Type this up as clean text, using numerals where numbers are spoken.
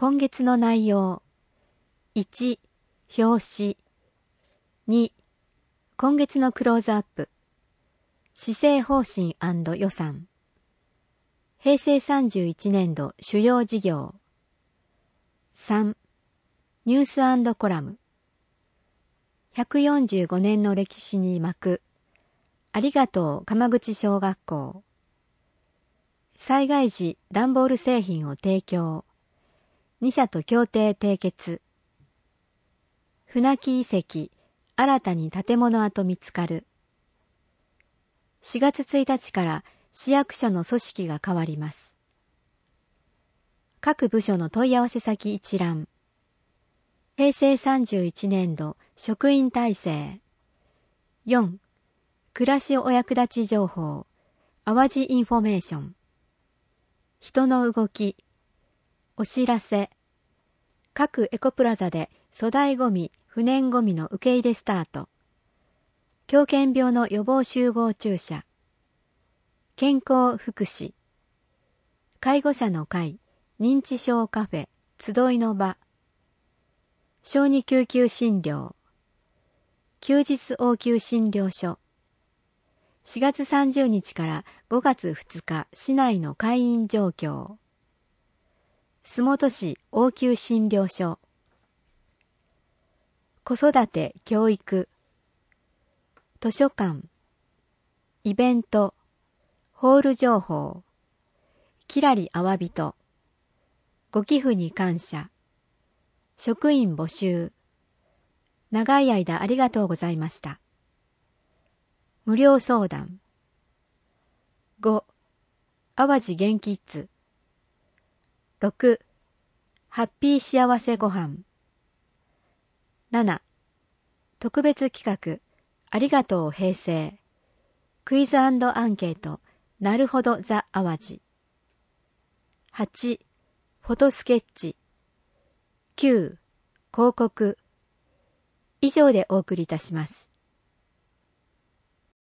今月の内容。1、表紙。2、今月のクローズアップ。施政方針&予算。平成31年度主要事業。3、ニュース&コラム。145年の歴史に幕。ありがとう鎌口小学校。災害時段ボール製品を提供。2社と協定締結。船木遺跡、新たに建物跡見つかる。4月1日から市役所の組織が変わります。各部署の問い合わせ先一覧。平成31年度職員体制。4、暮らしお役立ち情報、淡路インフォメーション。人の動き、お知らせ。各エコプラザで粗大ごみ、不燃ごみの受け入れスタート。狂犬病の予防集合注射。健康福祉。介護者の会、認知症カフェ、集いの場。小児救急診療。休日応急診療所。4月30日から5月2日市内の会員状況。洲本市応急診療所。子育て教育。図書館。イベント。ホール情報。きらりあわびと。ご寄付に感謝。職員募集。長い間ありがとうございました。無料相談。5、淡路元気ッズ。6、ハッピー幸せごはん。7、特別企画、ありがとう平成。クイズ&アンケート、なるほどザ淡路。8、フォトスケッチ。9、広告。以上でお送りいたします。